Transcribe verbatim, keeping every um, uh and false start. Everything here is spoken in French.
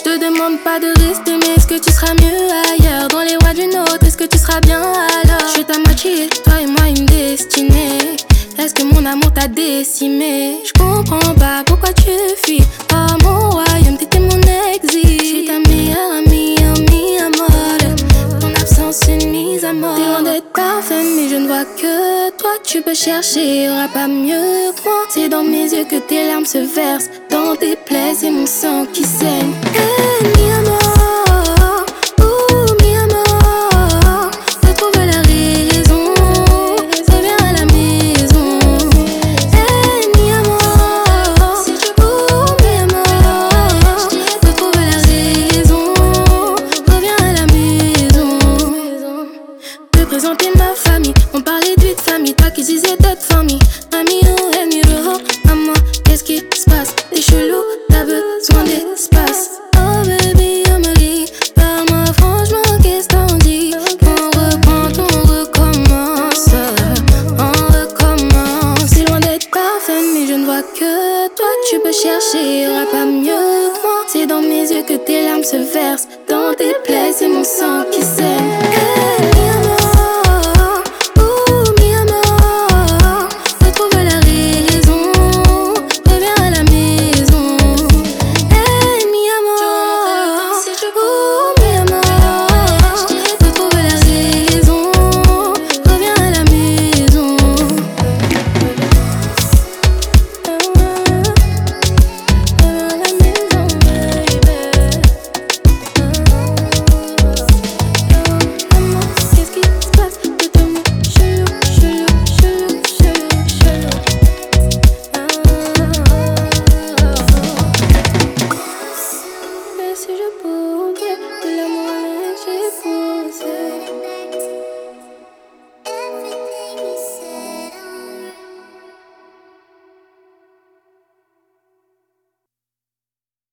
te demande pas de rester, mais est-ce que tu seras mieux ailleurs? Dans les voies d'une autre, est-ce que tu seras bien alors? Je suis ta moitié, toi et moi une destinée. Est-ce que mon amour t'a décimé? Je comprends pas pourquoi tu fuis. Oh mon royaume, t'étais mon exil. Je suis ta meilleure amie, amie, amore. Ton absence une mise à mort. T'es loin d'être parfait, mais je ne vois que toi. Tu peux chercher, y'aura pas mieux que moi. C'est dans mes yeux que tes larmes se versent. Dans tes plaies, c'est mon sang qui saigne. Hey, mi amor, oh mi amor, t'as trouvé la raison. Reviens à la maison. Hey, mi amor, oh mi amor, t'as trouvé la raison. Reviens à la maison. Te présenter ma famille, on parlait de vie de famille. Toi qui disais d'être famille. Ami, oh, ami, oh, maman, qu'est-ce qui se passe? T'es chelou, t'as besoin d'espace. Oh baby, Amélie, parle-moi franchement, qu'est-ce t'en dis? On reprend, on recommence, on recommence. C'est loin d'être parfait, mais je ne vois que toi. Tu peux chercher, y'aura pas mieux que moi. C'est dans mes yeux que tes larmes se versent. Dans tes plaies, c'est mon sang qui saigne.